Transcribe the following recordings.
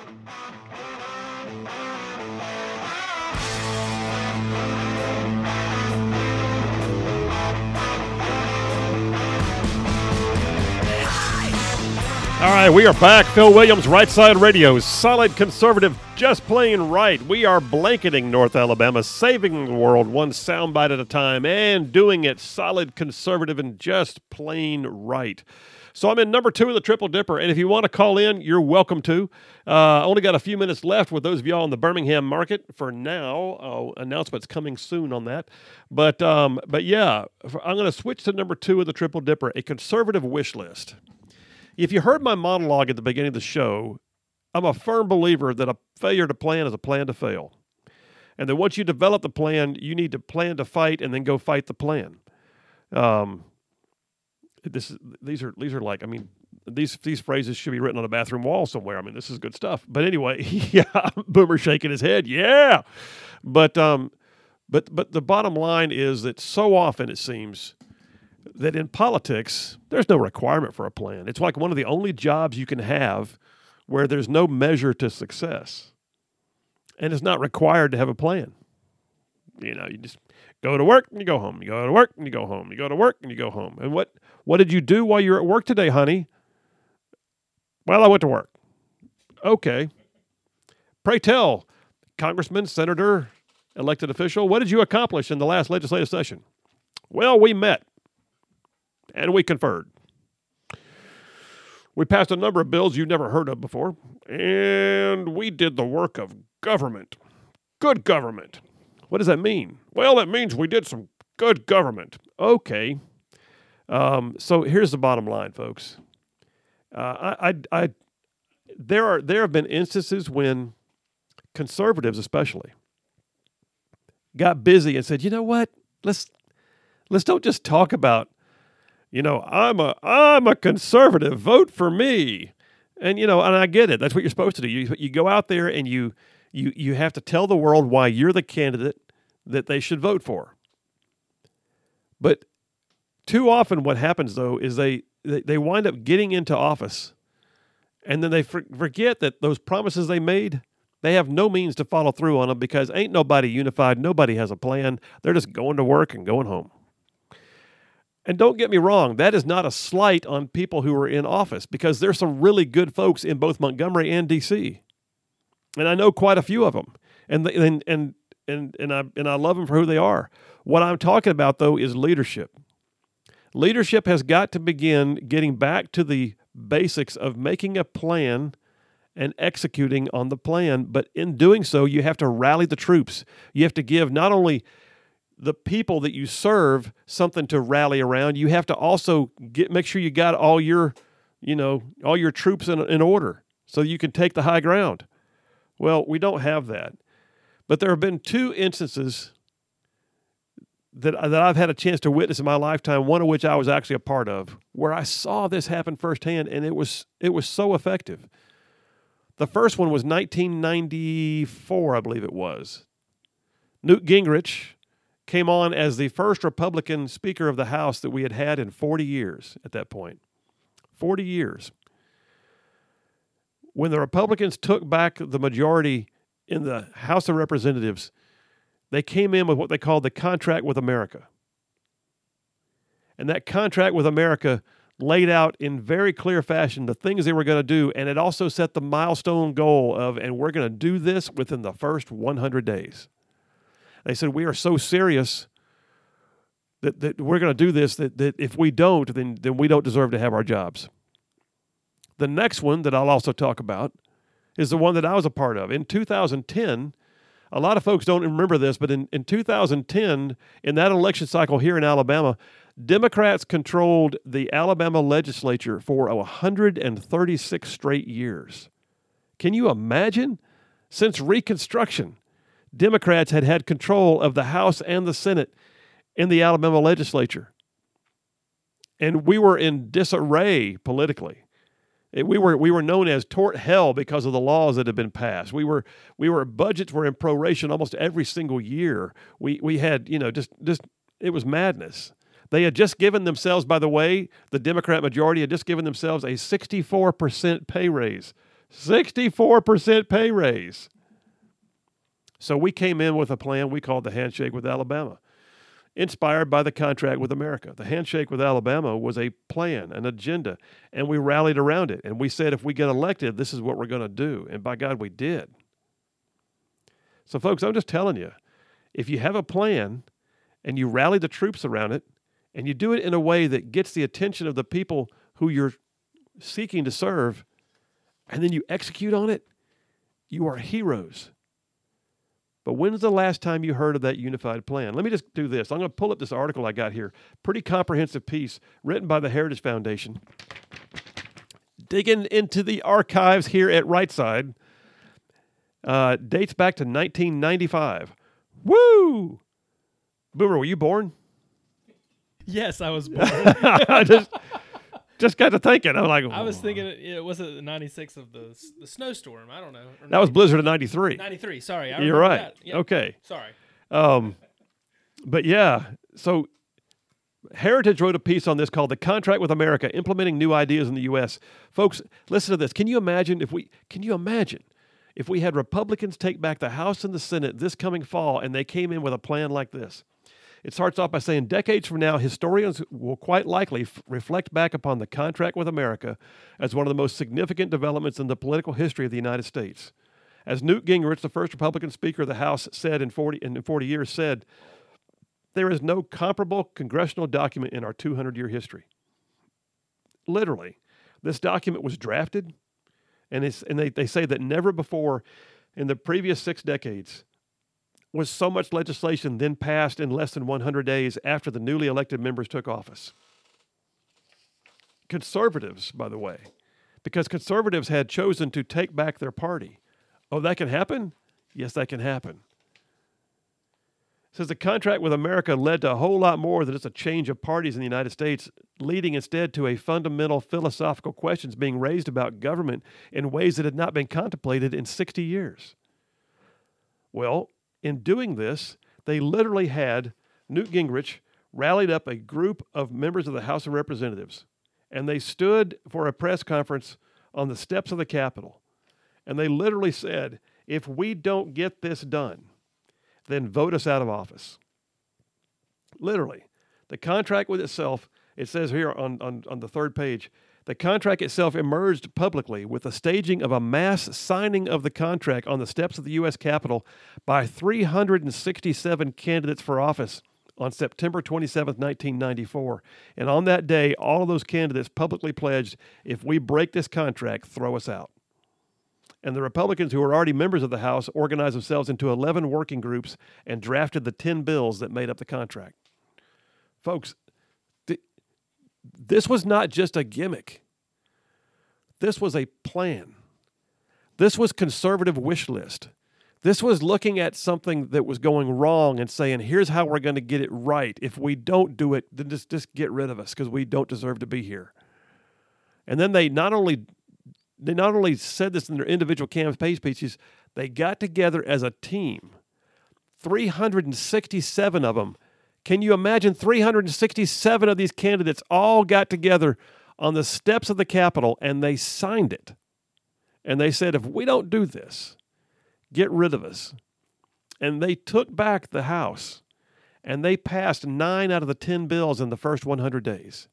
All right, we are back. Phil Williams, Right Side Radio, solid conservative, just plain right. We are blanketing North Alabama, saving the world one soundbite at a time, and doing it solid conservative and just plain right. So I'm in number 2 of the Triple Dipper, and if you want to call in, you're welcome to. Only got a few minutes left with those of y'all in the Birmingham market for now. Announcements coming soon on that. But yeah, I'm going to switch to number 2 of the Triple Dipper, a conservative wish list. If you heard my monologue at the beginning of the show, I'm a firm believer that a failure to plan is a plan to fail. And that once you develop the plan, you need to plan to fight and then go fight the plan. These are like, I mean, these phrases should be written on a bathroom wall somewhere. I mean, this is good stuff. But anyway, yeah, Boomer shaking his head, yeah. But the bottom line is that so often it seems that in politics, there's no requirement for a plan. It's like one of the only jobs you can have where there's no measure to success. And it's not required to have a plan. You know, you just go to work and you go home. You go to work and you go home. You go to work and you go home. And what did you do while you're at work today, honey? Well, I went to work. Okay. Pray tell, Congressman, Senator, elected official, what did you accomplish in the last legislative session? Well, we met. And we conferred. We passed a number of bills you've never heard of before, and we did the work of government. Good government. What does that mean? Well, that means we did some good government. Okay. So here's the bottom line, folks. There have been instances when conservatives, especially, got busy and said, you know what? Let's don't just talk about, you know, I'm a conservative, vote for me. And, you know, and I get it. That's what you're supposed to do. You go out there and you have to tell the world why you're the candidate that they should vote for. But too often what happens, though, is they wind up getting into office and then they forget that those promises they made, they have no means to follow through on them because ain't nobody unified. Nobody has a plan. They're just going to work and going home. And don't get me wrong, that is not a slight on people who are in office because there's some really good folks in both Montgomery and D.C. And I know quite a few of them, and I love them for who they are. What I'm talking about, though, is leadership. Leadership has got to begin getting back to the basics of making a plan and executing on the plan. But in doing so, you have to rally the troops. You have to give not only the people that you serve something to rally around, you have to also make sure you got all your troops in order so you can take the high ground. Well, we don't have that. But there have been 2 instances that I've had a chance to witness in my lifetime, one of which I was actually a part of, where I saw this happen firsthand, and it was so effective. The first one was 1994, I believe it was. Newt Gingrich came on as the first Republican Speaker of the House that we had in 40 years at that point. 40 years. When the Republicans took back the majority in the House of Representatives, they came in with what they called the Contract with America. And that Contract with America laid out in very clear fashion the things they were going to do, and it also set the milestone goal of, and we're going to do this within the first 100 days. They said, we are so serious that we're going to do this, that if we don't, then we don't deserve to have our jobs. The next one that I'll also talk about is the one that I was a part of. In 2010, a lot of folks don't remember this, but in 2010, in that election cycle here in Alabama, Democrats controlled the Alabama legislature for 136 straight years. Can you imagine? Since Reconstruction, Democrats had control of the House and the Senate in the Alabama legislature. And we were in disarray politically. We were known as tort hell because of the laws that had been passed. Budgets were in proration almost every single year. We had, just it was madness. They had just given themselves, by the way, the Democrat majority had just given themselves a 64% pay raise. 64% pay raise. So we came in with a plan we called the Handshake with Alabama, inspired by the contract with America. The Handshake with Alabama was a plan, an agenda, and we rallied around it. And we said, if we get elected, this is what we're going to do. And by God, we did. So, folks, I'm just telling you, if you have a plan and you rally the troops around it, and you do it in a way that gets the attention of the people who you're seeking to serve, and then you execute on it, you are heroes. But when's the last time you heard of that unified plan? Let me just do this. I'm going to pull up this article I got here. Pretty comprehensive piece written by the Heritage Foundation. Digging into the archives here at Rightside. Dates back to 1995. Woo! Boomer, were you born? Yes, I was born. I just got to thinking. I'm like, I was thinking, was it the 96 of the snowstorm? I don't know. That was Blizzard of 93. 93, sorry. You're right. That. Yep. Okay. Sorry. But yeah, so Heritage wrote a piece on this called The Contract with America, Implementing New Ideas in the U.S. Folks, listen to this. Can you imagine if we had Republicans take back the House and the Senate this coming fall and they came in with a plan like this? It starts off by saying, decades from now, historians will quite likely reflect back upon the contract with America as one of the most significant developments in the political history of the United States. As Newt Gingrich, the first Republican Speaker of the House, said in 40 years, said, there is no comparable congressional document in our 200-year history. Literally, this document was drafted, and they say that never before in the previous 6 decades was so much legislation then passed in less than 100 days after the newly elected members took office. Conservatives, by the way, because conservatives had chosen to take back their party. Oh, that can happen? Yes, that can happen. It says the contract with America led to a whole lot more than just a change of parties in the United States, leading instead to a fundamental philosophical questions being raised about government in ways that had not been contemplated in 60 years. Well, in doing this, they literally had Newt Gingrich rallied up a group of members of the House of Representatives, and they stood for a press conference on the steps of the Capitol, and they literally said, if we don't get this done, then vote us out of office. Literally. The contract with itself, it says here on the third page, the contract itself emerged publicly with the staging of a mass signing of the contract on the steps of the U.S. Capitol by 367 candidates for office on September 27, 1994. And on that day, all of those candidates publicly pledged, if we break this contract, throw us out. And the Republicans, who were already members of the House, organized themselves into 11 working groups and drafted the 10 bills that made up the contract. Folks, this was not just a gimmick. This was a plan. This was conservative wish list. This was looking at something that was going wrong and saying, here's how we're going to get it right. If we don't do it, then just get rid of us because we don't deserve to be here. And then they not only said this in their individual campaign speeches, they got together as a team. 367 of them. Can you imagine 367 of these candidates all got together on the steps of the Capitol and they signed it? And they said, if we don't do this, get rid of us. And they took back the House and they passed 9 out of the 10 bills in the first 100 days.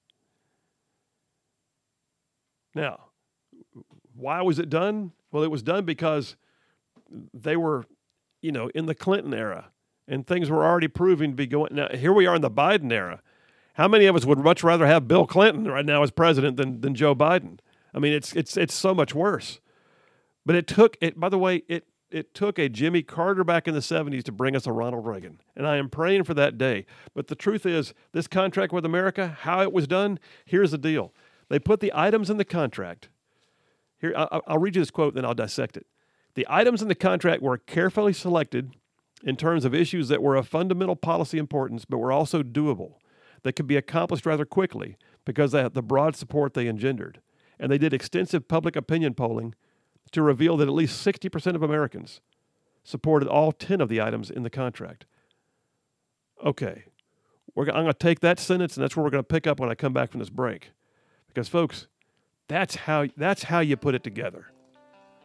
Now, why was it done? Well, it was done because they were, in the Clinton era. And things were already proving to be going. Now, here we are in the Biden era. How many of us would much rather have Bill Clinton right now as president than Joe Biden? I mean, it's so much worse. But it took a Jimmy Carter back in the 70s to bring us a Ronald Reagan. And I am praying for that day. But the truth is, this contract with America, how it was done, here's the deal. They put the items in the contract. Here, I'll read you this quote, then I'll dissect it. The items in the contract were carefully selected in terms of issues that were of fundamental policy importance, but were also doable, that could be accomplished rather quickly because of the broad support they engendered. And they did extensive public opinion polling to reveal that at least 60% of Americans supported all 10 of the items in the contract. Okay, I'm going to take that sentence, and that's where we're going to pick up when I come back from this break. Because, folks, that's how you put it together.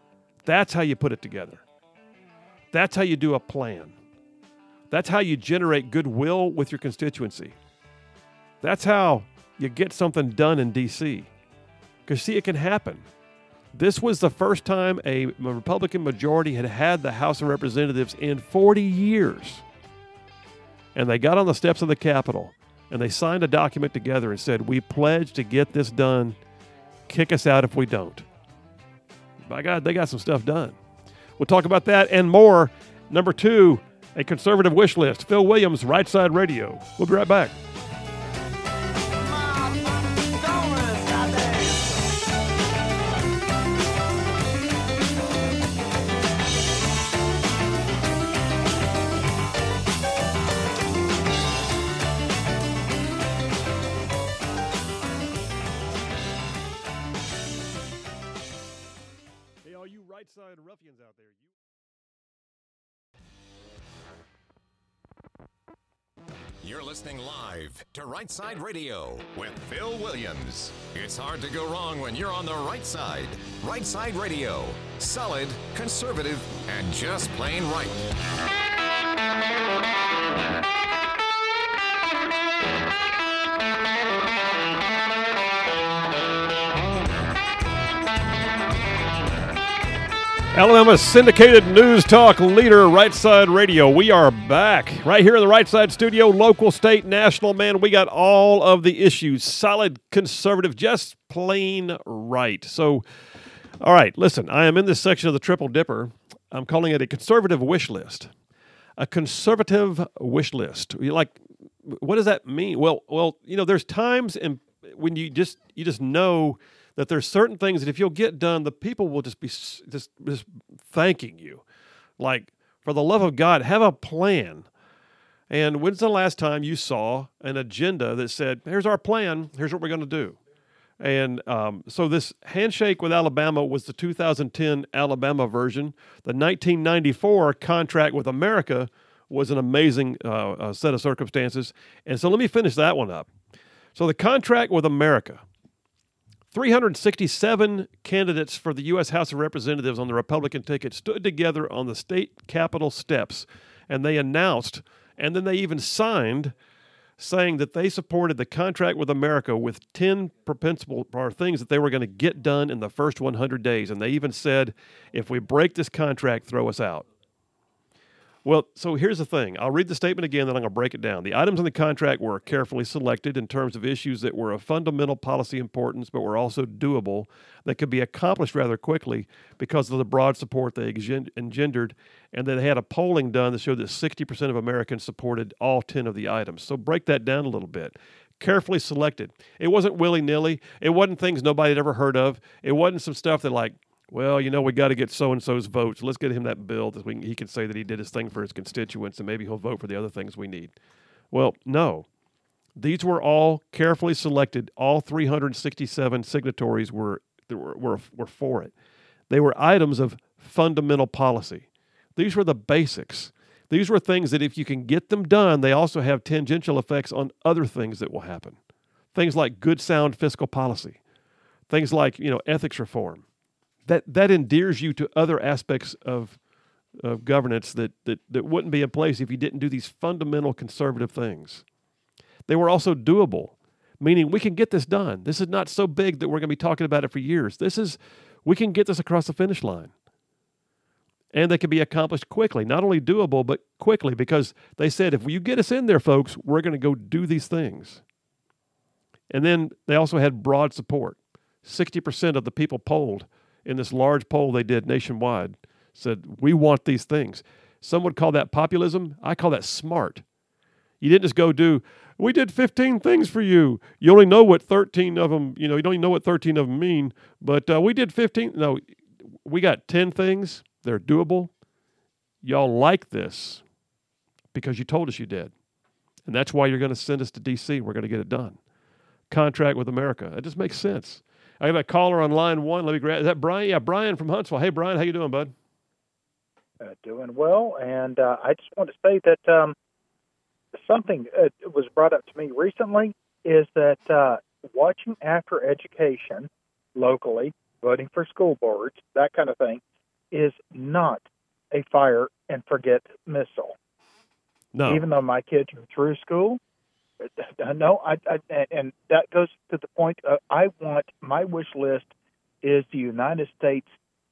That's how you put it together. That's how you do a plan. That's how you generate goodwill with your constituency. That's how you get something done in D.C. Because, see, it can happen. This was the first time a Republican majority had the House of Representatives in 40 years. And they got on the steps of the Capitol, and they signed a document together and said, we pledge to get this done. Kick us out if we don't. By God, they got some stuff done. We'll talk about that and more. Number 2, a conservative wish list. Phil Williams, Right Side Radio. We'll be right back. Right Side ruffians out there. You're listening live to Right Side Radio with Phil Williams. It's hard to go wrong when you're on the right side. Right Side Radio. Solid, conservative, and just plain right. Alabama's syndicated news talk leader, Right Side Radio. We are back right here in the Right Side studio, local, state, national. Man, we got all of the issues. Solid, conservative, just plain right. So, all right, listen, I am in this section of the Triple Dipper. I'm calling it a conservative wish list. A conservative wish list. You're like, what does that mean? Well, you know, there's times when you just know that there's certain things that if you'll get done, the people will just be just thanking you. Like, for the love of God, have a plan. And when's the last time you saw an agenda that said, here's our plan, here's what we're going to do? And so this handshake with Alabama was the 2010 Alabama version. The 1994 contract with America was an amazing set of circumstances. And so let me finish that one up. So the contract with America, 367 candidates for the U.S. House of Representatives on the Republican ticket stood together on the state capitol steps, and they announced, and then they even signed, saying that they supported the contract with America with 10 principal things that they were going to get done in the first 100 days. And they even said, if we break this contract, throw us out. Well, so here's the thing. I'll read the statement again, then I'm going to break it down. The items in the contract were carefully selected in terms of issues that were of fundamental policy importance, but were also doable, that could be accomplished rather quickly because of the broad support they engendered, and they had a polling done that showed that 60% of Americans supported all 10 of the items. So break that down a little bit. Carefully selected. It wasn't willy-nilly. It wasn't things nobody had ever heard of. It wasn't some stuff that like, well, you know, we got to get so-and-so's votes. Let's get him that bill that he can say that he did his thing for his constituents, and maybe he'll vote for the other things we need. Well, no. These were all carefully selected. All 367 signatories were for it. They were items of fundamental policy. These were the basics. These were things that if you can get them done, they also have tangential effects on other things that will happen. Things like good, sound fiscal policy. Things like, you know, ethics reform. That endears you to other aspects of governance that wouldn't be in place if you didn't do these fundamental conservative things. They were also doable, meaning we can get this done. This is not so big that we're going to be talking about it for years. We can get this across the finish line. And they can be accomplished quickly. Not only doable, but quickly, because they said, if you get us in there, folks, we're going to go do these things. And then they also had broad support. 60% of the people polled in this large poll they did nationwide said, we want these things. Some would call that populism. I call that smart. You didn't just go do, we did 15 things for you. You only know what 13 of them, you don't even know what 13 of them mean, but we did 15. No, we got 10 things. They're doable. Y'all like this because you told us you did. And that's why you're going to send us to D.C. We're going to get it done. Contract with America. It just makes sense. I have a caller on line one. Let me grab. Is that Brian? Yeah, Brian from Huntsville. Hey, Brian, how you doing, bud? Doing well, and I just want to say that something was brought up to me recently is that watching after education locally, voting for school boards, that kind of thing, is not a fire and forget missile. No. Even though my kids are through school, no, and that goes to the point. I want my wish list is the United States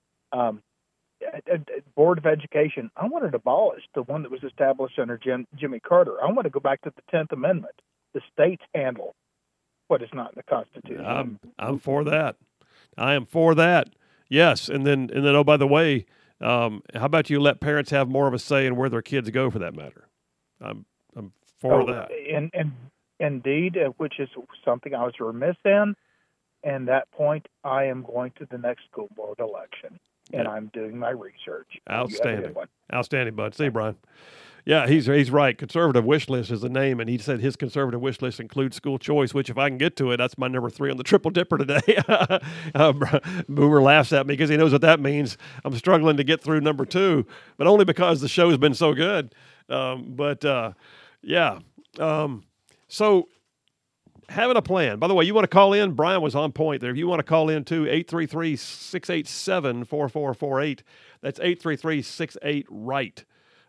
Board of Education. I want it abolished, the one that was established under Jimmy Carter. I want to go back to the 10th Amendment. The states handle what is not in the Constitution. I'm for that. I am for that. Yes, and then oh, by the way, how about you let parents have more of a say in where their kids go, for that matter? I'm for that. And indeed, which is something I was remiss in. And that point, I am going to the next school board election, and I'm doing my research. Outstanding. Outstanding, bud. See you, Brian. Yeah, he's right. Conservative wish list is the name, and he said his conservative wish list includes school choice, which if I can get to it, that's my number 3 on the Triple Dipper today. Boomer laughs at me because he knows what that means. I'm struggling to get through number 2, but only because the show's been so good. So having a plan. By the way, you want to call in? Brian was on point there. If you want to call in too, 833-687-4448. That's 833-68-RIGHT.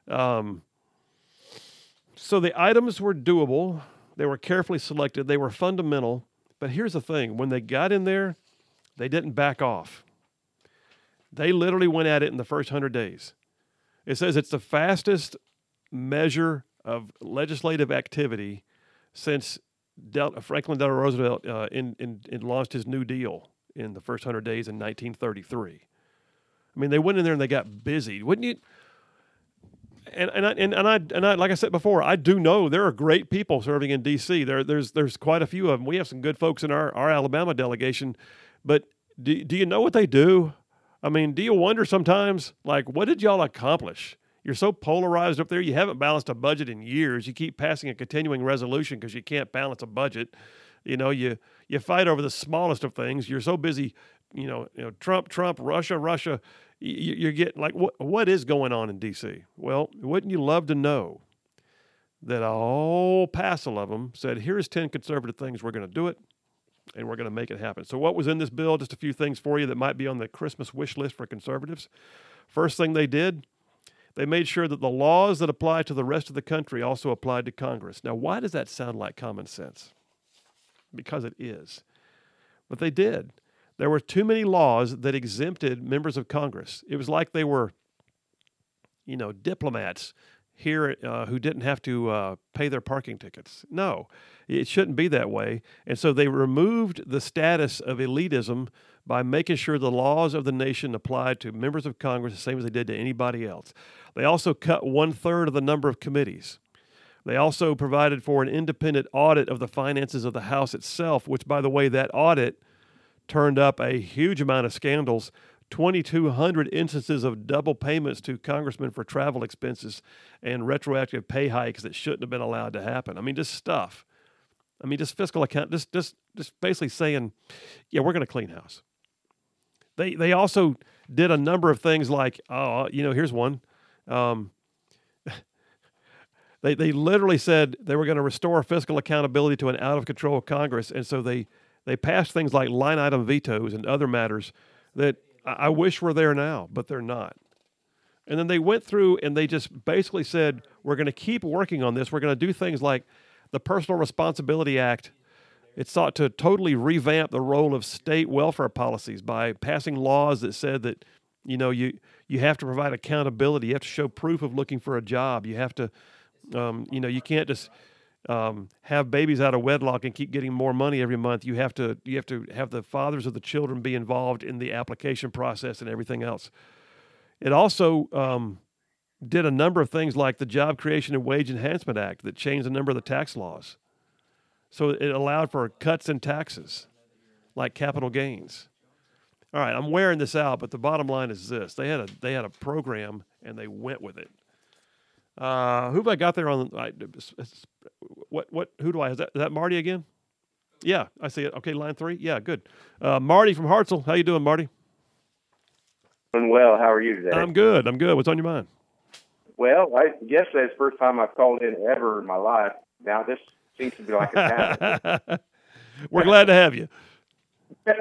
So the items were doable. They were carefully selected. They were fundamental. But here's the thing. When they got in there, they didn't back off. They literally went at it in the first 100 days. It says it's the fastest measure of legislative activity since Franklin Delano Roosevelt launched his New Deal in the first 100 days in 1933. I mean, they went in there and they got busy. Wouldn't you? And I like I said before, I do know there are great people serving in D.C. There's quite a few of them. We have some good folks in our Alabama delegation, but do you know what they do? I mean, do you wonder sometimes, like, what did y'all accomplish? You're so polarized up there. You haven't balanced a budget in years. You keep passing a continuing resolution because you can't balance a budget. You know, you fight over the smallest of things. You're so busy, Trump, Russia. You're getting like, what is going on in D.C.? Well, wouldn't you love to know that a whole passel of them said, here's 10 conservative things, we're going to do it, and we're going to make it happen. So what was in this bill? Just a few things for you that might be on the Christmas wish list for conservatives. First thing they did, they made sure that the laws that apply to the rest of the country also applied to Congress. Now, why does that sound like common sense? Because it is. But they did. There were too many laws that exempted members of Congress. It was like they were, diplomats here who didn't have to pay their parking tickets. No, it shouldn't be that way. And so they removed the status of elitism by making sure the laws of the nation applied to members of Congress the same as they did to anybody else. They also cut 1/3 of the number of committees. They also provided for an independent audit of the finances of the House itself, which, by the way, that audit turned up a huge amount of scandals, 2,200 instances of double payments to congressmen for travel expenses and retroactive pay hikes that shouldn't have been allowed to happen. I mean, just stuff. I mean, just fiscal account, just basically saying, yeah, we're going to clean house. They also did a number of things like, here's one. They literally said they were going to restore fiscal accountability to an out-of-control Congress, and so they passed things like line item vetoes and other matters that I wish were there now, but they're not. And then they went through and they just basically said, we're going to keep working on this. We're going to do things like the Personal Responsibility Act. It sought to totally revamp the role of state welfare policies by passing laws that said that, you have to provide accountability. You have to show proof of looking for a job. You have to, you can't just have babies out of wedlock and keep getting more money every month. You have to have the fathers of the children be involved in the application process and everything else. It also did a number of things like the Job Creation and Wage Enhancement Act that changed a number of the tax laws. So it allowed for cuts in taxes, like capital gains. All right, I'm wearing this out, but the bottom line is this: they had a program and they went with it. Who have I got there on? Who do I? Is that Marty again? Yeah, I see it. Okay, line 3. Yeah, good. Marty from Hartselle. How you doing, Marty? Doing well. How are you today? I'm good. What's on your mind? Well, yesterday's the first time I've called in ever in my life. Now this seems to be like a habit. We're glad to have you.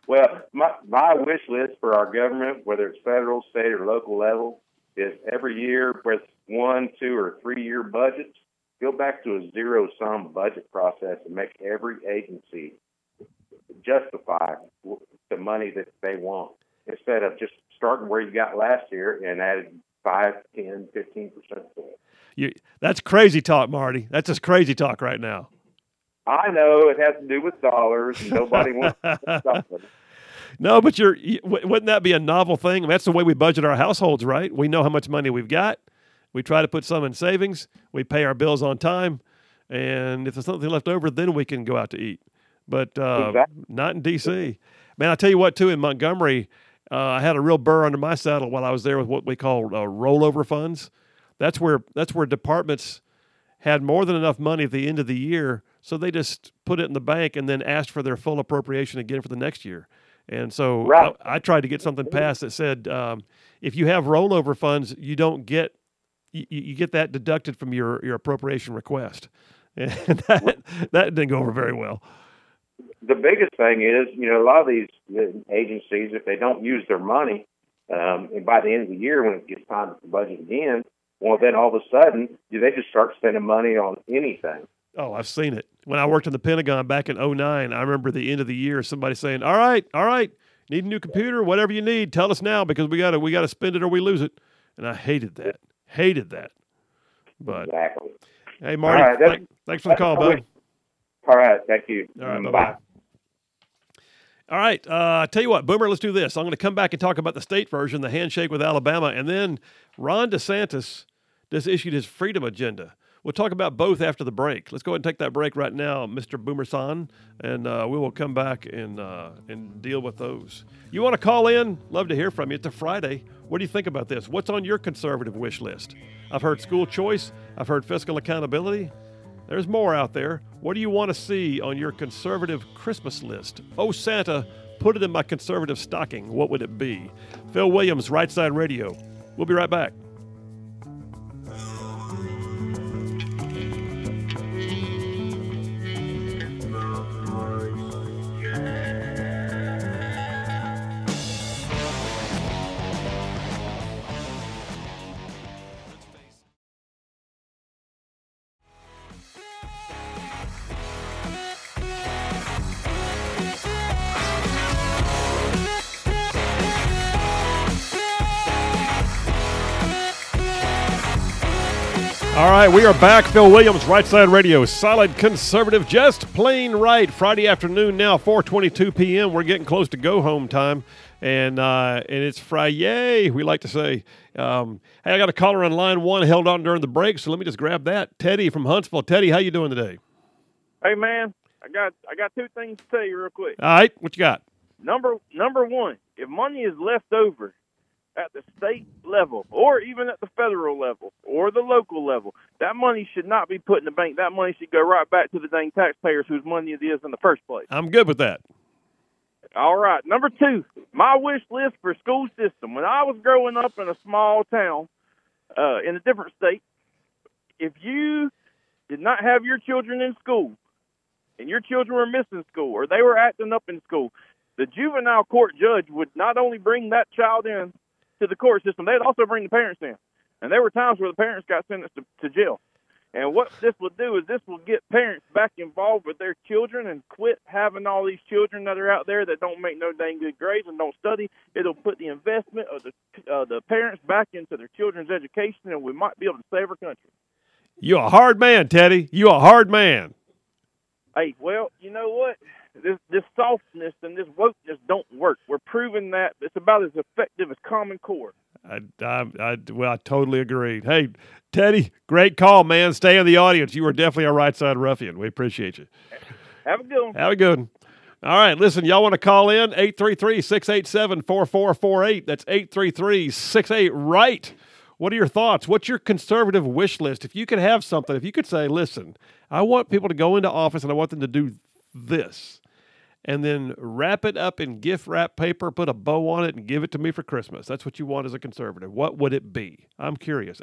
Well, my wish list for our government, whether it's federal, state, or local level, is every year with 1, 2, or 3 year budgets, go back to a zero-sum budget process and make every agency justify the money that they want instead of just starting where you got last year and adding 5, 10, 15% to it. That's crazy talk, Marty. That's just crazy talk right now. I know it has to do with dollars, and nobody wants to stop it. No, but wouldn't that be a novel thing? I mean, that's the way we budget our households, right? We know how much money we've got. We try to put some in savings. We pay our bills on time. And if there's something left over, then we can go out to eat. But Exactly. not in D.C. Man, I'll tell you what, too, in Montgomery, I had a real burr under my saddle while I was there with what we call rollover funds. That's where departments had more than enough money at the end of the year, so they just put it in the bank and then asked for their full appropriation again for the next year. And so Right. I tried to get something passed that said if you have rollover funds, you don't get you get that deducted from your appropriation request, and that didn't go over very well. The biggest thing is, a lot of these agencies, if they don't use their money, and by the end of the year when it gets time to budget again, well, then all of a sudden they just start spending money on anything. Oh, I've seen it. When I worked in the Pentagon back in 2009, I remember the end of the year, somebody saying, all right, need a new computer, whatever you need, tell us now because we gotta spend it or we lose it. And I hated that. But Exactly. hey, Marty, All right, thanks for the call, bud. All right, thank you. All right, Bye. bye-bye. All right, tell you what, Boomer, let's do this. I'm going to come back and talk about the state version, the handshake with Alabama, and then Ron DeSantis just issued his freedom agenda. We'll talk about both after the break. Let's go ahead and take that break right now, Mr. Boomer-san, and we will come back and deal with those. You want to call in? Love to hear from you. It's a Friday. What do you think about this? What's on your conservative wish list? I've heard school choice. I've heard fiscal accountability. There's more out there. What do you want to see on your conservative Christmas list? Oh, Santa, put it in my conservative stocking. What would it be? Phil Williams, Right Side Radio. We'll be right back. All right, we are back. Phil Williams, Right Side Radio, solid conservative, just plain right. Friday afternoon now, 4:22 p.m. We're getting close to go home time, and it's Friday. We like to say. Hey, I got a caller on line one held on during the break, so let me just grab that. Teddy from Huntsville. Teddy, how you doing today? Hey man, I got two things to tell you real quick. All right, what you got? Number one, if money is left over at the state level or even at the federal level or the local level, that money should not be put in the bank. That money should go right back to the dang taxpayers whose money it is in the first place. I'm good with that. All right. Number two, my wish list for school system. When I was growing up in a small town in a different state, if you did not have your children in school and your children were missing school or they were acting up in school, the juvenile court judge would not only bring that child in to the court system, they'd also bring the parents in. And there were times where the parents got sentenced to jail. And what this will do is this will get parents back involved with their children and quit having all these children that are out there that don't make no dang good grades and don't study. It'll put the investment of the parents back into their children's education, and we might be able to save our country. You a hard man, Teddy. You a hard man. Hey, well, you know what? This softness and this wokeness don't work. We're proving that it's about as effective as Common Core. I totally agree. Hey, Teddy, great call, man. Stay in the audience. You are definitely a right side ruffian. We appreciate you. Have a good one. Have a good one. All right, listen, y'all want to call in? 833-687-4448. That's 833-68-RIGHT. What are your thoughts? What's your conservative wish list? If you could have something, if you could say, listen, I want people to go into office and I want them to do this, and then wrap it up in gift wrap paper, put a bow on it, and give it to me for Christmas. That's what you want as a conservative. What would it be? I'm curious.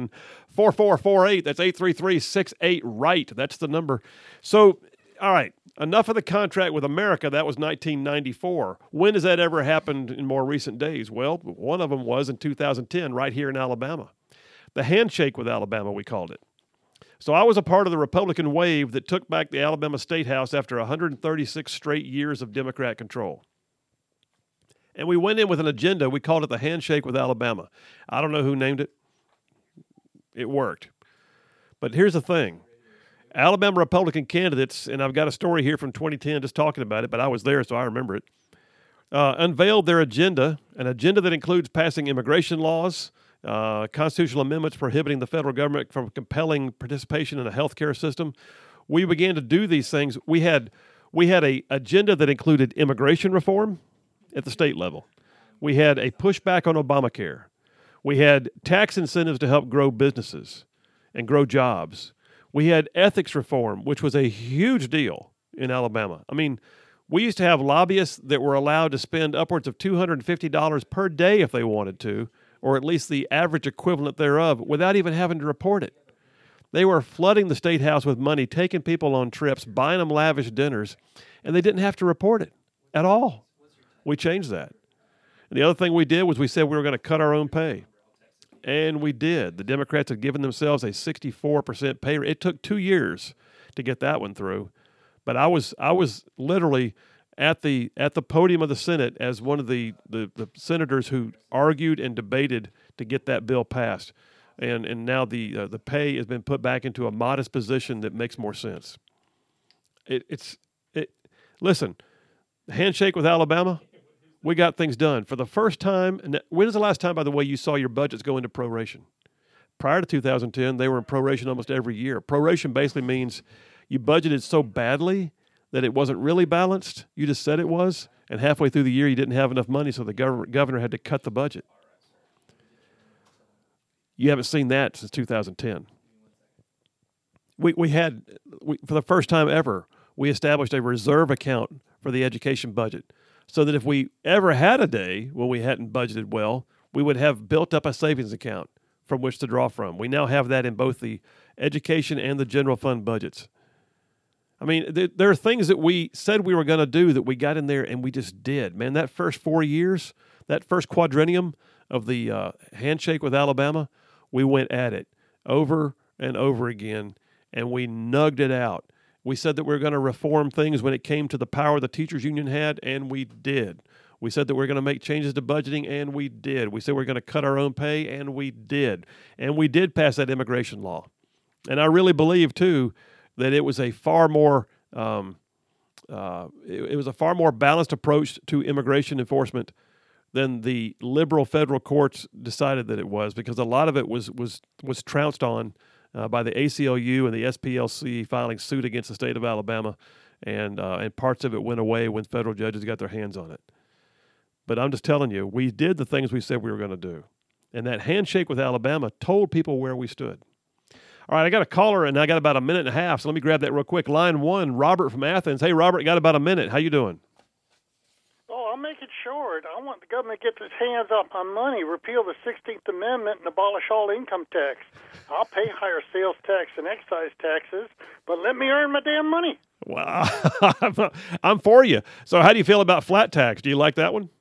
833-687-4448. That's 833-68-RIGHT. That's the number. So, all right, enough of the contract with America. That was 1994. When has that ever happened in more recent days? Well, one of them was in 2010, right here in Alabama. The handshake with Alabama, we called it. So I was a part of the Republican wave that took back the Alabama State House after 136 straight years of Democrat control. And we went in with an agenda. We called it the handshake with Alabama. I don't know who named it. It worked. But here's the thing. Alabama Republican candidates, and I've got a story here from 2010 just talking about it, but I was there, so I remember it, unveiled their agenda, an agenda that includes passing immigration laws, constitutional amendments prohibiting the federal government from compelling participation in a healthcare system. We began to do these things. We had an agenda that included immigration reform at the state level. We had a pushback on Obamacare. We had tax incentives to help grow businesses and grow jobs. We had ethics reform, which was a huge deal in Alabama. I mean, we used to have lobbyists that were allowed to spend upwards of $250 per day if they wanted to, or at least the average equivalent thereof, without even having to report it. They were flooding the State House with money, taking people on trips, buying them lavish dinners, and they didn't have to report it at all. We changed that. And the other thing we did was we said we were going to cut our own pay. And we did. The Democrats had given themselves a 64% pay rate. It took 2 years to get that one through. But I was literally at the podium of the Senate as one of the senators who argued and debated to get that bill passed, and now the pay has been put back into a modest position that makes more sense. Listen, the handshake with Alabama, we got things done for the first time. And when is the last time, by the way, you saw your budgets go into proration? Prior to 2010, they were in proration almost every year. Proration basically means you budgeted so badly that it wasn't really balanced. You just said it was, and halfway through the year you didn't have enough money, so the governor had to cut the budget. You haven't seen that since 2010. We for the first time ever, we established a reserve account for the education budget, so that if we ever had a day when we hadn't budgeted well, we would have built up a savings account from which to draw from. We now have that in both the education and the general fund budgets. I mean, there are things that we said we were going to do that we got in there and we just did. Man, that first 4 years, that first quadrennium of the handshake with Alabama, we went at it over and over again, and we nugged it out. We said that we were going to reform things when it came to the power the teachers union had, and we did. We said that we were going to make changes to budgeting, and we did. We said we were going to cut our own pay, and we did. And we did pass that immigration law. And I really believe, too, that it was a far more balanced approach to immigration enforcement than the liberal federal courts decided that it was, because a lot of it was trounced on by the ACLU and the SPLC filing suit against the state of Alabama, and parts of it went away when federal judges got their hands on it. But I'm just telling you, we did the things we said we were going to do, and that handshake with Alabama told people where we stood. All right, I got a caller, and I got about a minute and a half, so let me grab that real quick. Line 1, Robert from Athens. Hey, Robert, you got about a minute. How you doing? Oh, I'll make it short. I want the government to get its hands off my money, repeal the 16th Amendment, and abolish all income tax. I'll pay higher sales tax and excise taxes, but let me earn my damn money. Wow, I'm for you. So how do you feel about flat tax? Do you like that one?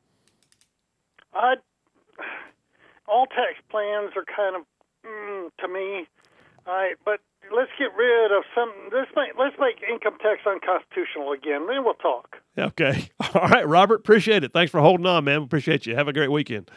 All tax plans are kind of, to me, but let's get rid of some. Let's make income tax unconstitutional again. Then we'll talk. Okay. All right, Robert. Appreciate it. Thanks for holding on, man. Appreciate you. Have a great weekend.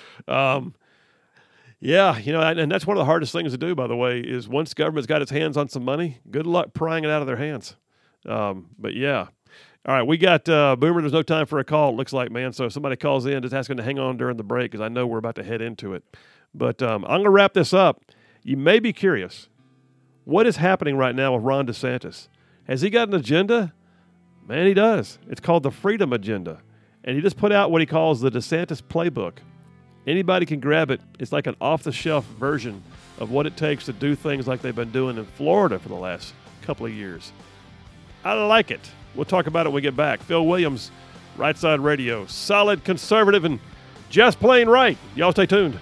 Yeah, and that's one of the hardest things to do, by the way, is once government's got its hands on some money, good luck prying it out of their hands. But yeah. All right, we got Boomer. There's no time for a call, it looks like, man. So if somebody calls in, just ask them to hang on during the break, because I know we're about to head into it. But I'm going to wrap this up. You may be curious, what is happening right now with Ron DeSantis? Has he got an agenda? Man, he does. It's called the Freedom Agenda. And he just put out what he calls the DeSantis Playbook. Anybody can grab it. It's like an off-the-shelf version of what it takes to do things like they've been doing in Florida for the last couple of years. I like it. We'll talk about it when we get back. Phil Williams, Right Side Radio. Solid, conservative, and just plain right. Y'all stay tuned.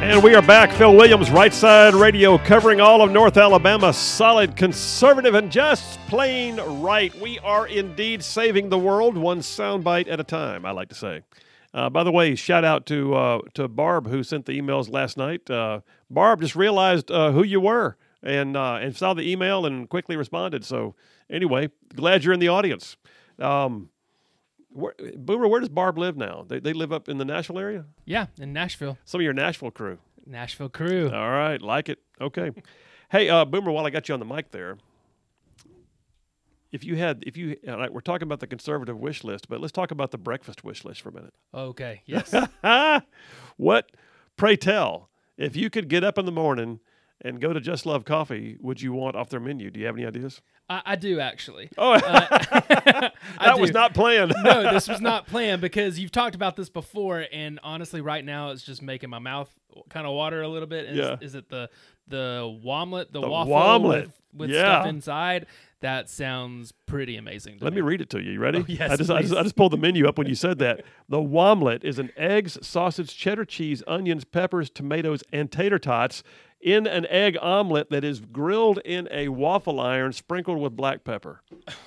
And we are back. Phil Williams, Right Side Radio, covering all of North Alabama. Solid, conservative, and just plain right. We are indeed saving the world, one soundbite at a time, I like to say. By the way, shout out to Barb, who sent the emails last night. Barb just realized who you were and saw the email and quickly responded. So anyway, glad you're in the audience. Boomer, where does Barb live now? They live up in the Nashville area? Yeah, in Nashville. Some of your Nashville crew. Nashville crew. All right, like it. Okay. Hey, Boomer, while I got you on the mic there, we're talking about the conservative wish list, but let's talk about the breakfast wish list for a minute. Okay, yes. What, pray tell, if you could get up in the morning and go to Just Love Coffee, would you want off their menu? Do you have any ideas? I do, actually. Oh, that was not planned. No, this was not planned because you've talked about this before, and honestly, right now, it's just making my mouth kind of water a little bit. Is it the womlet, the waffle womlet. with stuff inside? That sounds pretty amazing. Let me read it to you. You ready? Oh, yes, I just pulled the menu up when you said that. The womlet is an eggs, sausage, cheddar cheese, onions, peppers, tomatoes, and tater tots in an egg omelet that is grilled in a waffle iron sprinkled with black pepper.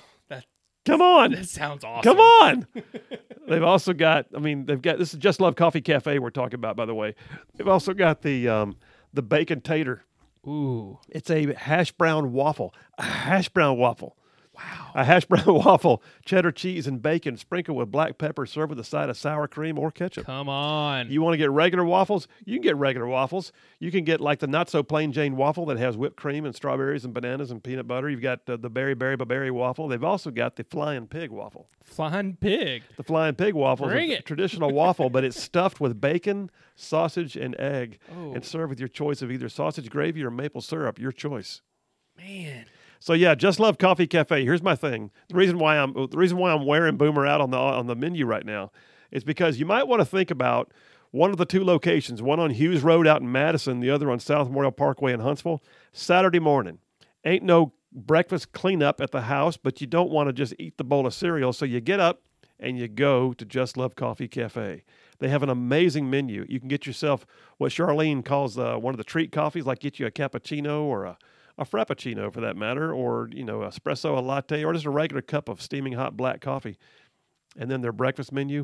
Come on. That sounds awesome. Come on. They've also got, this is Just Love Coffee Cafe we're talking about, by the way. They've also got the bacon tater. Ooh. It's a hash brown waffle. A hash brown waffle. Wow. A hash brown waffle, cheddar cheese and bacon, sprinkled with black pepper, served with a side of sour cream or ketchup. Come on. You want to get regular waffles? You can get regular waffles. You can get like the not so plain Jane waffle that has whipped cream and strawberries and bananas and peanut butter. You've got the berry waffle. They've also got the flying pig waffle. Flying pig. The flying pig waffle is a traditional waffle, but it's stuffed with bacon, sausage, and egg, and served with your choice of either sausage gravy or maple syrup. Your choice. Man. So yeah, Just Love Coffee Cafe. Here's my thing. The reason why I'm wearing Boomer out on the menu right now is because you might want to think about one of the two locations, one on Hughes Road out in Madison, the other on South Memorial Parkway in Huntsville. Saturday morning, ain't no breakfast cleanup at the house, but you don't want to just eat the bowl of cereal, so you get up and you go to Just Love Coffee Cafe. They have an amazing menu. You can get yourself what Charlene calls one of the treat coffees, like get you a cappuccino or a frappuccino for that matter, or, espresso, a latte, or just a regular cup of steaming hot black coffee. And then their breakfast menu,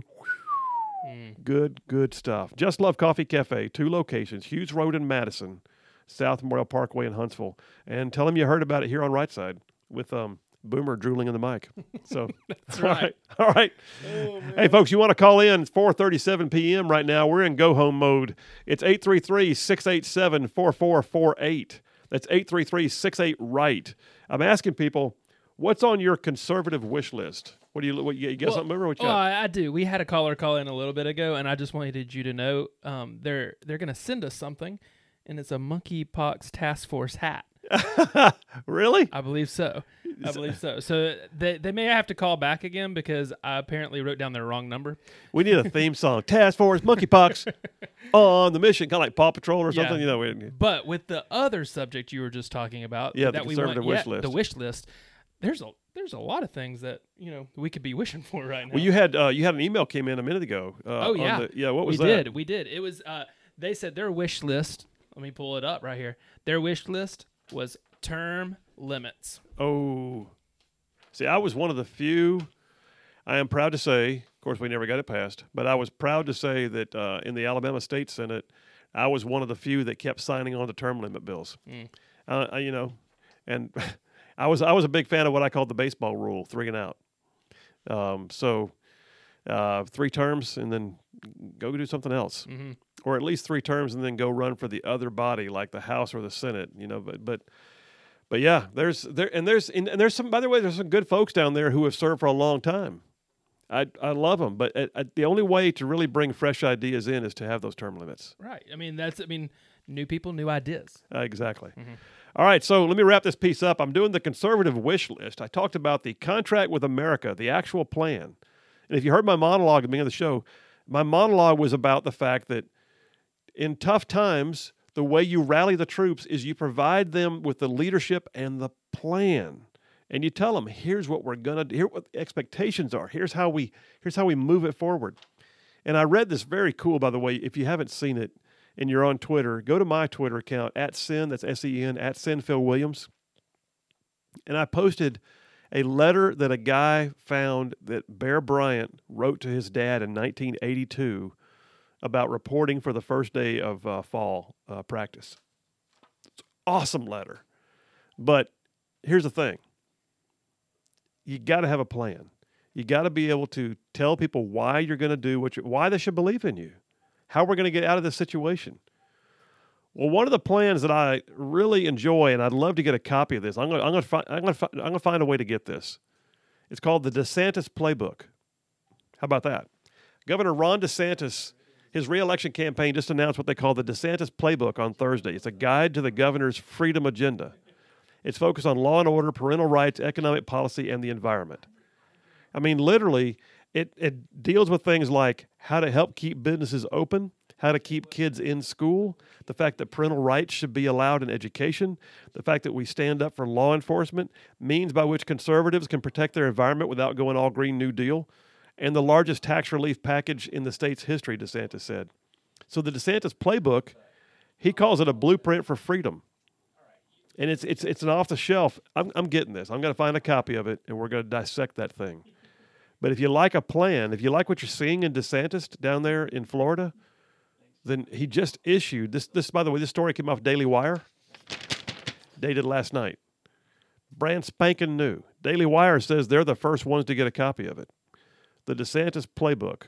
good stuff. Just Love Coffee Cafe, 2 locations, Hughes Road in Madison, South Memorial Parkway in Huntsville. And tell them you heard about it here on Right Side with Boomer drooling in the mic. So, That's right. All right. Oh, hey, folks, you want to call in? It's 4:37 p.m. right now. We're in go-home mode. It's 833-687-4448. That's 833-68-RIGHT. I'm asking people, what's on your conservative wish list? What you got something? Remember what you got? I do. We had a caller call in a little bit ago, and I just wanted you to know they're going to send us something, and it's a monkeypox task force hat. Really? I believe so. So they may have to call back again because I apparently wrote down their wrong number. We need a theme song. Task Force Monkeypox on the mission, kind of like Paw Patrol or something. But with the other subject you were just talking about, the conservative wish list. The wish list. There's a lot of things that we could be wishing for right now. Well, you had an email came in a minute ago. What was that? We did. It was. They said their wish list. Let me pull it up right here. Their wish list was term limits. Oh, see, I was one of the few. I am proud to say, of course, we never got it passed, but I was proud to say that in the Alabama State Senate, I was one of the few that kept signing on to term limit bills. And I was a big fan of what I called the baseball rule, 3 and out. 3 terms and then go do something else, or at least 3 terms and then go run for the other body, like the House or the Senate. But yeah, there's some. By the way, there's some good folks down there who have served for a long time. I love them, but the only way to really bring fresh ideas in is to have those term limits. Right. New people, new ideas. Exactly. All right, so let me wrap this piece up. I'm doing the conservative wish list. I talked about the contract with America, the actual plan. And if you heard my monologue at the beginning of the show, my monologue was about the fact that in tough times, the way you rally the troops is you provide them with the leadership and the plan. And you tell them, here's what we're going to do, here's what the expectations are, here's how we move it forward. And I read this very cool, by the way, if you haven't seen it, and you're on Twitter, go to my Twitter account, @Sen, that's SEN, @Sen Phil Williams. And I posted a letter that a guy found that Bear Bryant wrote to his dad in 1982 about reporting for the first day of fall practice. It's an awesome letter. But here's the thing. You got to have a plan. You got to be able to tell people why you're going to do why they should believe in you, how we're going to get out of this situation. Well, one of the plans that I really enjoy, and I'd love to get a copy of this. I'm going to find a way to get this. It's called the DeSantis Playbook. How about that? Governor Ron DeSantis, his reelection campaign just announced what they call the DeSantis Playbook on Thursday. It's a guide to the governor's freedom agenda. It's focused on law and order, parental rights, economic policy, and the environment. I mean, literally, it deals with things like how to help keep businesses open, how to keep kids in school, the fact that parental rights should be allowed in education, the fact that we stand up for law enforcement, means by which conservatives can protect their environment without going all Green New Deal, and the largest tax relief package in the state's history, DeSantis said. So the DeSantis Playbook, he calls it a blueprint for freedom. And it's an off-the-shelf. I'm getting this. I'm going to find a copy of it, and we're going to dissect that thing. But if you like a plan, if you like what you're seeing in DeSantis down there in Florida, then he just issued this. By the way, this story came off Daily Wire, dated last night. Brand spanking new. Daily Wire says they're the first ones to get a copy of it. The DeSantis Playbook.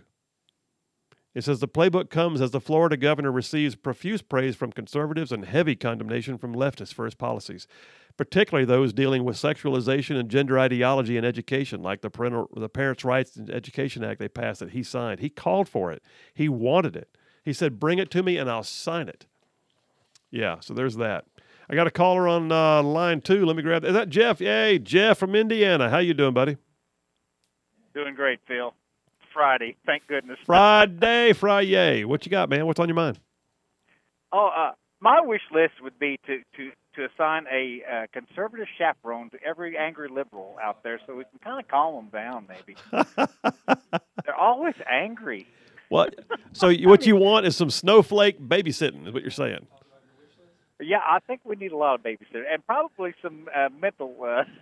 It says the playbook comes as the Florida governor receives profuse praise from conservatives and heavy condemnation from leftists for his policies, particularly those dealing with sexualization and gender ideology in education, like the Parents' Rights in Education Act they passed that he signed. He called for it. He wanted it. He said, bring it to me and I'll sign it. Yeah, so there's that. I got a caller on line 2. Let me grab that. Is that Jeff? Yay, Jeff from Indiana. How you doing, buddy? Doing great, Phil. Friday, thank goodness. Friday. What you got, man? What's on your mind? My wish list would be to assign a conservative chaperone to every angry liberal out there so we can kind of calm them down, maybe. They're always angry. What? So what you want is some snowflake babysitting, is what you're saying? Yeah, I think we need a lot of babysitting and probably some mental,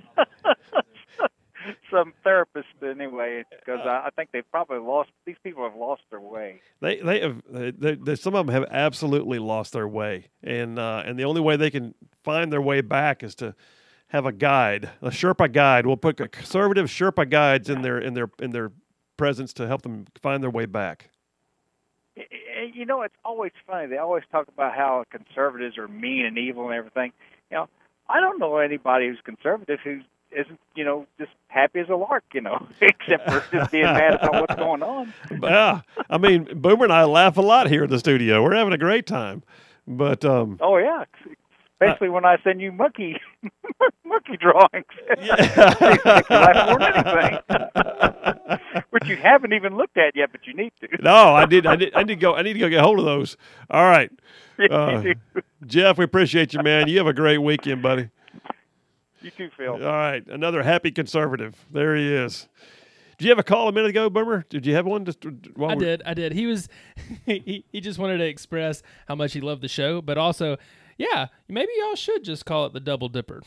some therapists anyway, because I think they've probably these people have lost their way. They have, some of them have absolutely lost their way, and the only way they can find their way back is to have a guide, a Sherpa guide. We'll put conservative Sherpa guides in their presence to help them find their way back. You know, it's always funny. They always talk about how conservatives are mean and evil and everything. You know, I don't know anybody who's conservative who isn't, just happy as a lark, except for just being mad about what's going on. Yeah, I mean, Boomer and I laugh a lot here in the studio. We're having a great time. But oh yeah, especially when I send you monkey drawings. Yeah. Laugh more than anything. Which you haven't even looked at yet, but you need to. No, I need to go get hold of those. All right. Jeff, we appreciate you, man. You have a great weekend, buddy. You too, Phil. All right. Another happy conservative. There he is. Did you have a call a minute ago, Boomer? Did you have one? I did. He was he just wanted to express how much he loved the show, but also, yeah, maybe y'all should just call it the Double Dipper.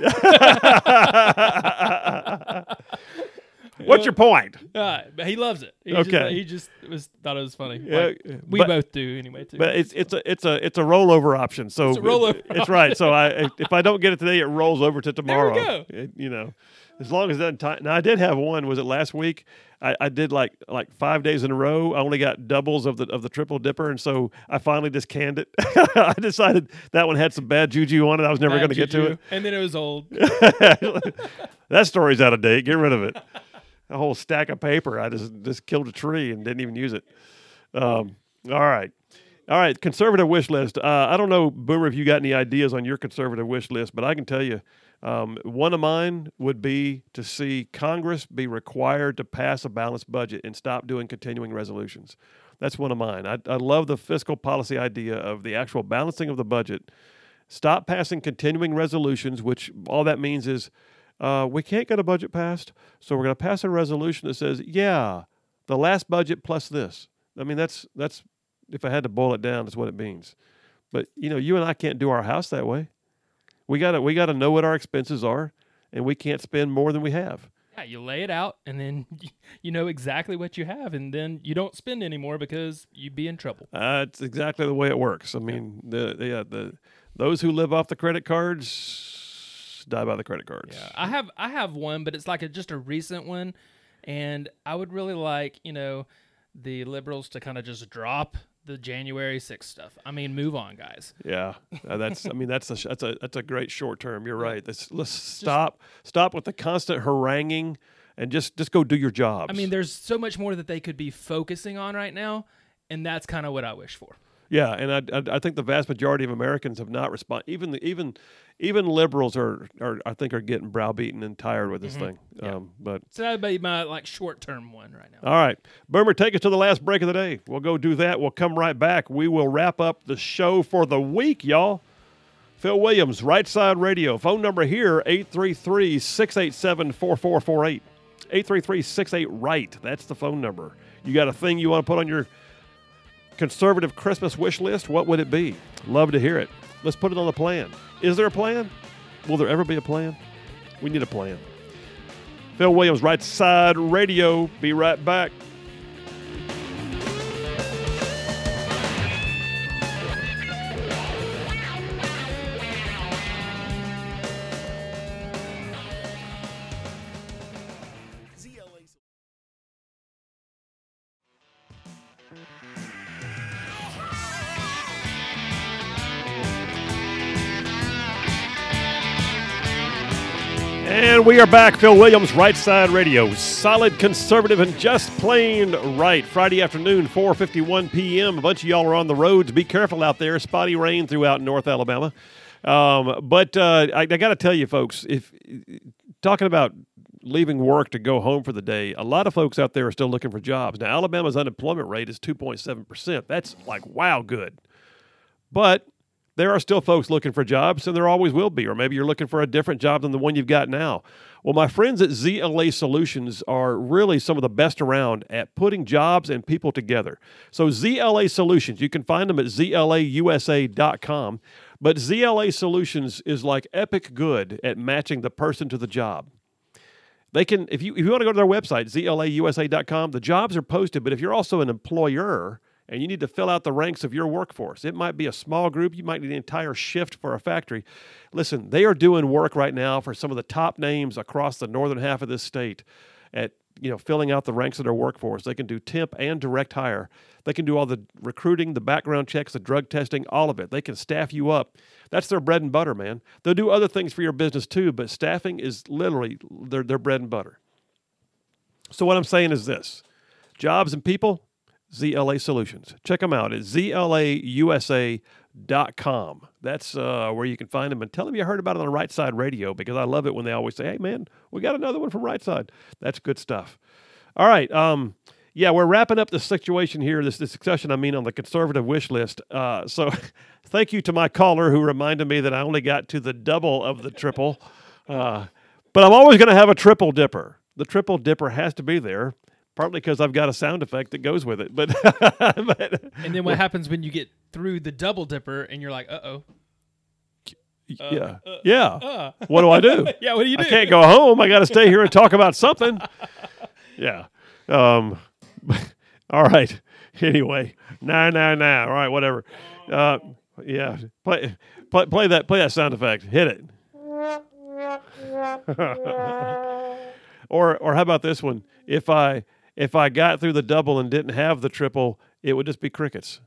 What's your point? He loves it. He just thought it was funny. Yeah, we both do anyway too. But it's a rollover option. So it's a rollover. It's right. So if I don't get it today, it rolls over to tomorrow. There we go. As long as that time. Now I did have one. Was it last week? I did like 5 days in a row. I only got doubles of the triple dipper, and so I finally just canned it. I decided that one had some bad juju on it. I was never going to get to it, and then it was old. That story's out of date. Get rid of it. A whole stack of paper. I just killed a tree and didn't even use it. All right. Conservative wish list. I don't know, Boomer, if you got any ideas on your conservative wish list, but I can tell you, one of mine would be to see Congress be required to pass a balanced budget and stop doing continuing resolutions. That's one of mine. I love the fiscal policy idea of the actual balancing of the budget. Stop passing continuing resolutions, which all that means is we can't get a budget passed, so we're going to pass a resolution that says, yeah, the last budget plus this. I mean, that's if I had to boil it down, that's what it means. But you and I can't do our house that way. We gotta know what our expenses are, and we can't spend more than we have. Yeah, you lay it out, and then you know exactly what you have, and then you don't spend anymore because you'd be in trouble. It's exactly the way it works. I mean, those who live off the credit cards die by the credit cards. Yeah, I have one, but it's like just a recent one, and I would really like the liberals to kind of just drop the January 6th stuff. I mean, move on, guys. Yeah, that's a great short term. You're right. Let's stop with the constant haranguing and just go do your jobs. I mean, there's so much more that they could be focusing on right now, and that's kind of what I wish for. Yeah, and I think the vast majority of Americans have not responded. Even liberals are getting browbeaten and tired with this thing. Yeah. But so that'd be my short term one right now. All right, Boomer, take us to the last break of the day. We'll go do that. We'll come right back. We will wrap up the show for the week, y'all. Phil Williams, Right Side Radio. Phone number here 833-687-4448. 833-68-RIGHT. That's the phone number. You got a thing you want to put on your conservative Christmas wish list? What would it be? Love to hear it. Let's put it on the plan. Is there a plan? Will there ever be a plan? We need a plan. Phil Williams, Right Side Radio. Be right back. And we are back. Phil Williams, Right Side Radio. Solid, conservative, and just plain right. Friday afternoon, 4:51 p.m. A bunch of y'all are on the roads. Be careful out there. Spotty rain throughout North Alabama. But I got to tell you, folks, if talking about leaving work to go home for the day, a lot of folks out there are still looking for jobs. Now, Alabama's unemployment rate is 2.7%. That's like, wow, good. But there are still folks looking for jobs, and there always will be. Or maybe you're looking for a different job than the one you've got now. Well, my friends at ZLA Solutions are really some of the best around at putting jobs and people together. So ZLA Solutions, you can find them at zlausa.com. But ZLA Solutions is like epic good at matching the person to the job. They can, if you want to go to their website, zlausa.com, the jobs are posted. But if you're also an employer and you need to fill out the ranks of your workforce, it might be a small group, you might need an entire shift for a factory. Listen, they are doing work right now for some of the top names across the northern half of this state at filling out the ranks of their workforce. They can do temp and direct hire. They can do all the recruiting, the background checks, the drug testing, all of it. They can staff you up. That's their bread and butter, man. They'll do other things for your business too, but staffing is literally their bread and butter. So what I'm saying is this: jobs and people, ZLA Solutions. Check them out at zlausa.com. That's where you can find them, and tell them you heard about it on Right Side Radio, because I love it when they always say, hey, man, we got another one from Right Side. That's good stuff. All right. Yeah, we're wrapping up the situation here, this discussion, on the conservative wish list. So thank you to my caller who reminded me that I only got to the double of the triple. But I'm always going to have a triple dipper. The triple dipper has to be there. Partly because I've got a sound effect that goes with it. But and then what happens when you get through the double dipper and you're like, uh-oh. Yeah. What do I do? Yeah, what do you do? I can't go home. I got to stay here and talk about something. Yeah. All right. Anyway. Nah. All right, whatever. Yeah. Play that sound effect. Hit it. Or how about this one? If I got through the double and didn't have the triple, it would just be crickets.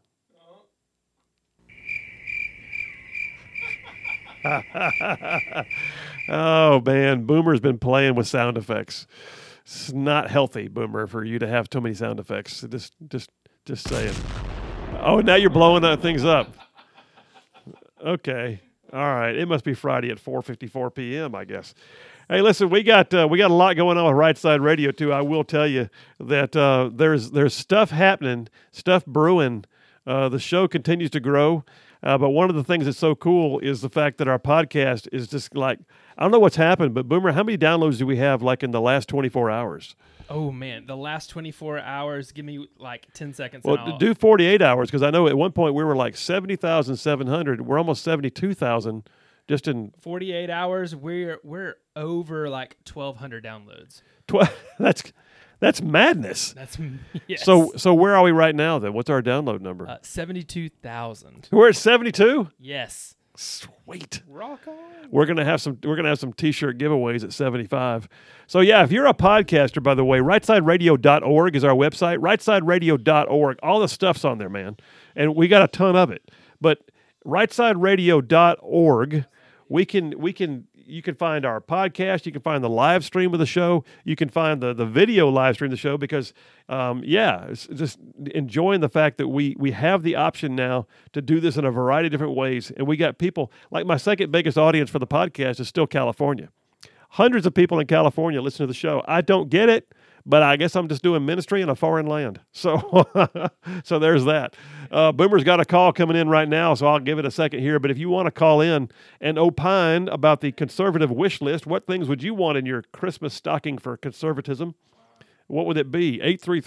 Oh, man. Boomer's been playing with sound effects. It's not healthy, Boomer, for you to have too many sound effects. Just saying. Oh, now you're blowing things up. Okay. All right. It must be Friday at 4:54 p.m., I guess. Hey, listen, we got a lot going on with Right Side Radio too. I will tell you that there's stuff happening, stuff brewing. The show continues to grow, but one of the things that's so cool is the fact that our podcast is just like, I don't know what's happened, but Boomer, how many downloads do we have like in the last 24 hours? Oh man, the last 24 hours. Give me like 10 seconds. Well, and I'll- do 48 hours because I know at one point we were like 70,700. We're almost 72,000 just in 48 hours. We're over like 1,200 downloads. That's madness. That's yes. So where are we right now then? What's our download number? 72,000. We're at 72. Yes. Sweet. Rock on. We're gonna have some T-shirt giveaways at 75. So yeah, if you're a podcaster, by the way, rightsideradio.org is our website. Rightsideradio.org. All the stuff's on there, man, and we got a ton of it. But rightsideradio.org, you can find our podcast. You can find the live stream of the show. You can find the video live stream of the show because, it's just enjoying the fact that we have the option now to do this in a variety of different ways. And we got people, like my second biggest audience for the podcast is still California. Hundreds of people in California listen to the show. I don't get it, but I guess I'm just doing ministry in a foreign land. So so there's that. Boomer's got a call coming in right now, so I'll give it a second here. But if you want to call in and opine about the conservative wish list, what things would you want in your Christmas stocking for conservatism? What would it be?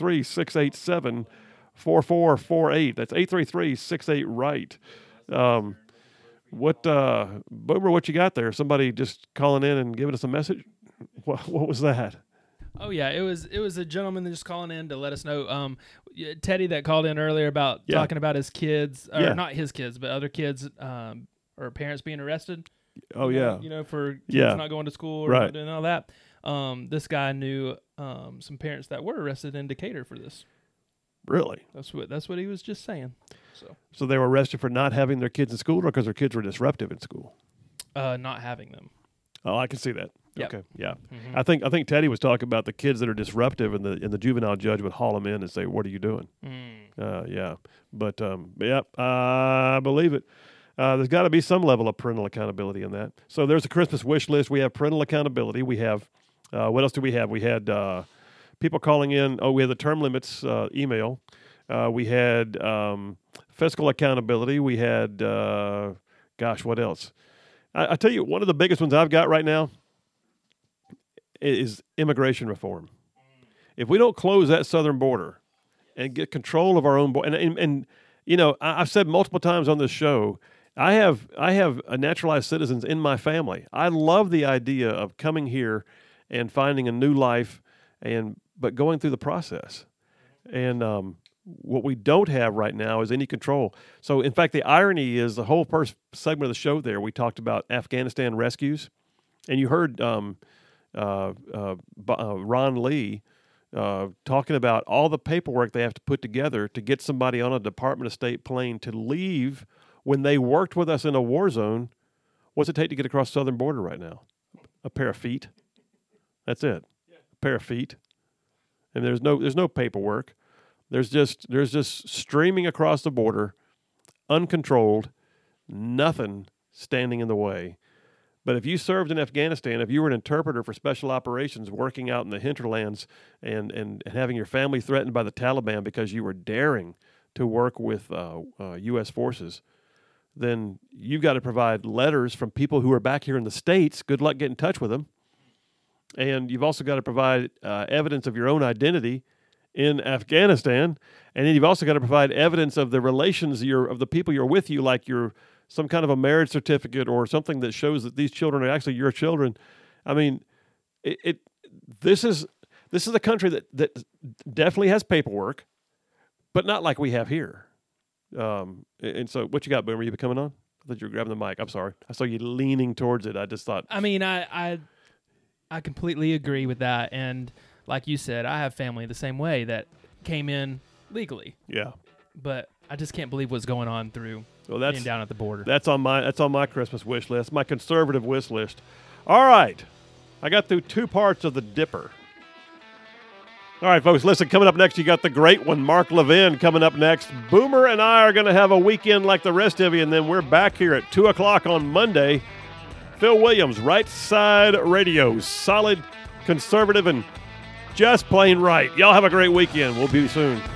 833-687-4448. That's 833-68-RIGHT. Boomer, what you got there? Somebody just calling in and giving us a message? What was that? Oh yeah, it was a gentleman that just calling in to let us know. Teddy that called in earlier about talking about his kids, or not his kids, but other kids or parents being arrested. Oh for kids not going to school or right. not doing all that. This guy knew some parents that were arrested in Decatur for this. Really? That's what he was just saying. So they were arrested for not having their kids in school, or because their kids were disruptive in school? Not having them. Oh, I can see that. Yep. Okay, yeah. Mm-hmm. I think Teddy was talking about the kids that are disruptive, and the juvenile judge would haul them in and say, "What are you doing?" Yeah, but I believe it. There's got to be some level of parental accountability in that. So there's a Christmas wish list. We have parental accountability. We have what else do we have? We had people calling in. Oh, we had the term limits email. We had fiscal accountability. We had what else? I tell you, one of the biggest ones I've got right now is immigration reform. If we don't close that southern border and get control of our own border, and I've said multiple times on this show, I have naturalized citizens in my family. I love the idea of coming here and finding a new life, but going through the process. And what we don't have right now is any control. So, in fact, the irony is the whole first segment of the show there, we talked about Afghanistan rescues, and you heard Ron Lee talking about all the paperwork they have to put together to get somebody on a Department of State plane to leave when they worked with us in a war zone. What's it take to get across the southern border right now? A pair of feet. That's it. A pair of feet. And there's no paperwork. There's just streaming across the border, uncontrolled, nothing standing in the way. But if you served in Afghanistan, if you were an interpreter for special operations working out in the hinterlands and having your family threatened by the Taliban because you were daring to work with U.S. forces, then you've got to provide letters from people who are back here in the States. Good luck getting in touch with them. And you've also got to provide evidence of your own identity in Afghanistan. And then you've also got to provide evidence of the relations of the people you're with you, like some kind of a marriage certificate or something that shows that these children are actually your children. I mean, this is a country that definitely has paperwork, but not like we have here. And so what you got, Boomer? You been coming on? I thought you were grabbing the mic. I'm sorry. I saw you leaning towards it. I just thought. I mean, I completely agree with that. And like you said, I have family the same way that came in legally. Yeah. But I just can't believe what's going on through being down at the border. That's on my Christmas wish list, my conservative wish list. All right. I got through 2 parts of the Dipper. All right, folks, listen, coming up next, you got the great one, Mark Levin, coming up next. Boomer and I are going to have a weekend like the rest of you, and then we're back here at 2 o'clock on Monday. Phil Williams, Right Side Radio, solid, conservative, and just plain right. Y'all have a great weekend. We'll be soon.